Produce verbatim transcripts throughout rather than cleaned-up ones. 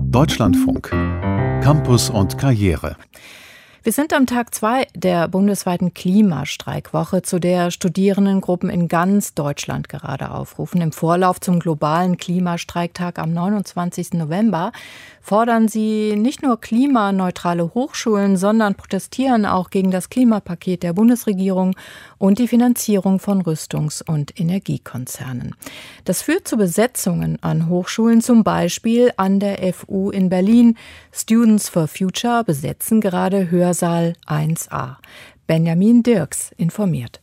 Deutschlandfunk. Campus und Karriere. Wir sind am Tag zwei der bundesweiten Klimastreikwoche, zu der Studierendengruppen in ganz Deutschland gerade aufrufen. Im Vorlauf zum globalen Klimastreiktag am neunundzwanzigsten November fordern sie nicht nur klimaneutrale Hochschulen, sondern protestieren auch gegen das Klimapaket der Bundesregierung und die Finanzierung von Rüstungs- und Energiekonzernen. Das führt zu Besetzungen an Hochschulen, zum Beispiel an der F U in Berlin. Students for Future besetzen gerade Hörsaal eins a. Benjamin Dirks informiert.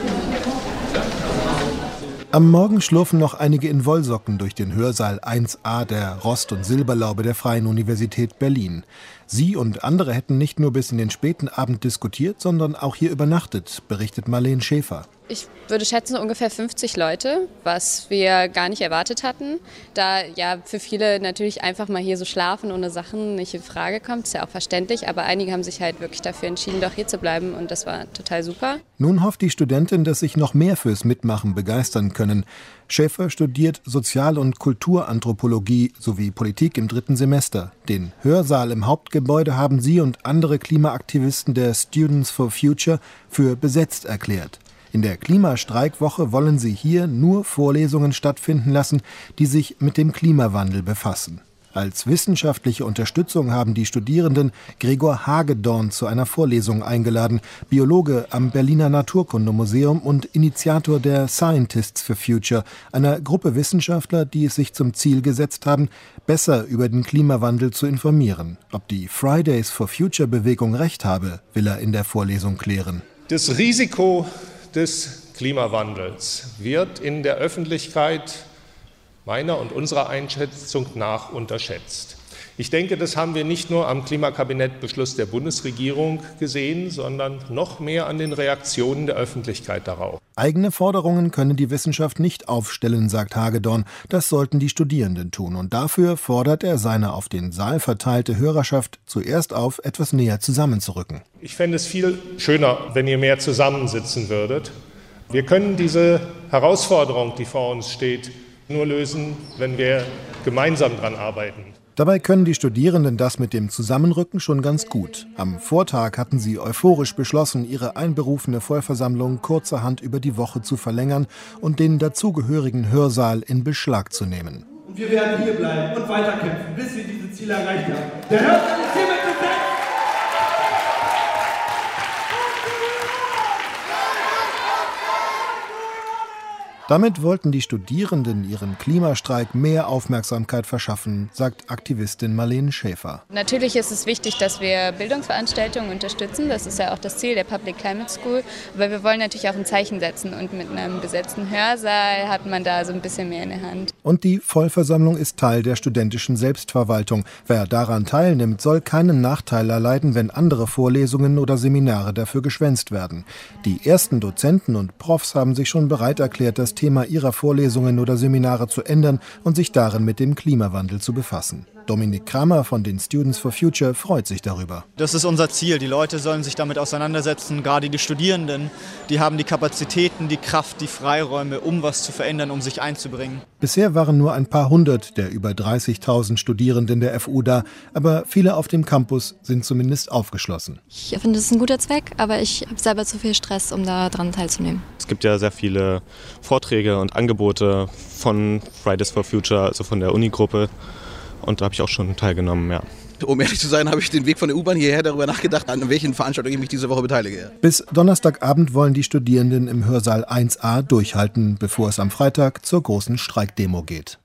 Am Morgen schlurfen noch einige in Wollsocken durch den Hörsaal eins a der Rost- und Silberlaube der Freien Universität Berlin. Sie und andere hätten nicht nur bis in den späten Abend diskutiert, sondern auch hier übernachtet, berichtet Marlene Schäfer. Ich würde schätzen ungefähr fünfzig Leute, was wir gar nicht erwartet hatten. Da ja für viele natürlich einfach mal hier so schlafen ohne Sachen nicht in Frage kommt, ist ja auch verständlich. Aber einige haben sich halt wirklich dafür entschieden, doch hier zu bleiben und das war total super. Nun hofft die Studentin, dass sich noch mehr fürs Mitmachen begeistern können. Schäfer studiert Sozial- und Kulturanthropologie sowie Politik im dritten Semester. Den Hörsaal im Hauptgebäude haben sie und andere Klimaaktivisten der Students for Future für besetzt erklärt. In der Klimastreikwoche wollen sie hier nur Vorlesungen stattfinden lassen, die sich mit dem Klimawandel befassen. Als wissenschaftliche Unterstützung haben die Studierenden Gregor Hagedorn zu einer Vorlesung eingeladen, Biologe am Berliner Naturkundemuseum und Initiator der Scientists for Future, einer Gruppe Wissenschaftler, die es sich zum Ziel gesetzt haben, besser über den Klimawandel zu informieren. Ob die Fridays for Future Bewegung recht habe, will er in der Vorlesung klären. Das Risiko des Klimawandels wird in der Öffentlichkeit meiner und unserer Einschätzung nach unterschätzt. Ich denke, das haben wir nicht nur am Klimakabinettbeschluss der Bundesregierung gesehen, sondern noch mehr an den Reaktionen der Öffentlichkeit darauf. Eigene Forderungen könne die Wissenschaft nicht aufstellen, sagt Hagedorn. Das sollten die Studierenden tun. Und dafür fordert er seine auf den Saal verteilte Hörerschaft zuerst auf, etwas näher zusammenzurücken. Ich fände es viel schöner, wenn ihr mehr zusammensitzen würdet. Wir können diese Herausforderung, die vor uns steht, nur lösen, wenn wir gemeinsam daran arbeiten. Dabei können die Studierenden das mit dem Zusammenrücken schon ganz gut. Am Vortag hatten sie euphorisch beschlossen, ihre einberufene Vollversammlung kurzerhand über die Woche zu verlängern und den dazugehörigen Hörsaal in Beschlag zu nehmen. Und wir werden hier bleiben und weiterkämpfen, bis wir diese Ziele erreicht haben. Der Hörsaal ist hiermit besetzt! Damit wollten die Studierenden ihrem Klimastreik mehr Aufmerksamkeit verschaffen, sagt Aktivistin Marlene Schäfer. Natürlich ist es wichtig, dass wir Bildungsveranstaltungen unterstützen. Das ist ja auch das Ziel der Public Climate School. Aber wir wollen natürlich auch ein Zeichen setzen. Und mit einem besetzten Hörsaal hat man da so ein bisschen mehr in der Hand. Und die Vollversammlung ist Teil der studentischen Selbstverwaltung. Wer daran teilnimmt, soll keinen Nachteil erleiden, wenn andere Vorlesungen oder Seminare dafür geschwänzt werden. Die ersten Dozenten und Profs haben sich schon bereit erklärt, das Thema ihrer Vorlesungen oder Seminare zu ändern und sich darin mit dem Klimawandel zu befassen. Dominik Kramer von den Students for Future freut sich darüber. Das ist unser Ziel. Die Leute sollen sich damit auseinandersetzen, gerade die Studierenden. Die haben die Kapazitäten, die Kraft, die Freiräume, um was zu verändern, um sich einzubringen. Bisher waren nur ein paar hundert der über dreißigtausend Studierenden der F U da, aber viele auf dem Campus sind zumindest aufgeschlossen. Ich finde, es ist ein guter Zweck, aber ich habe selber zu viel Stress, um daran teilzunehmen. Es gibt ja sehr viele Vorträge und Angebote von Fridays for Future, also von der Uni-Gruppe. Und da habe ich auch schon teilgenommen, ja. Um ehrlich zu sein, habe ich den Weg von der U-Bahn hierher darüber nachgedacht, an welchen Veranstaltungen ich mich diese Woche beteilige. Bis Donnerstagabend wollen die Studierenden im Hörsaal eins a durchhalten, bevor es am Freitag zur großen Streikdemo geht.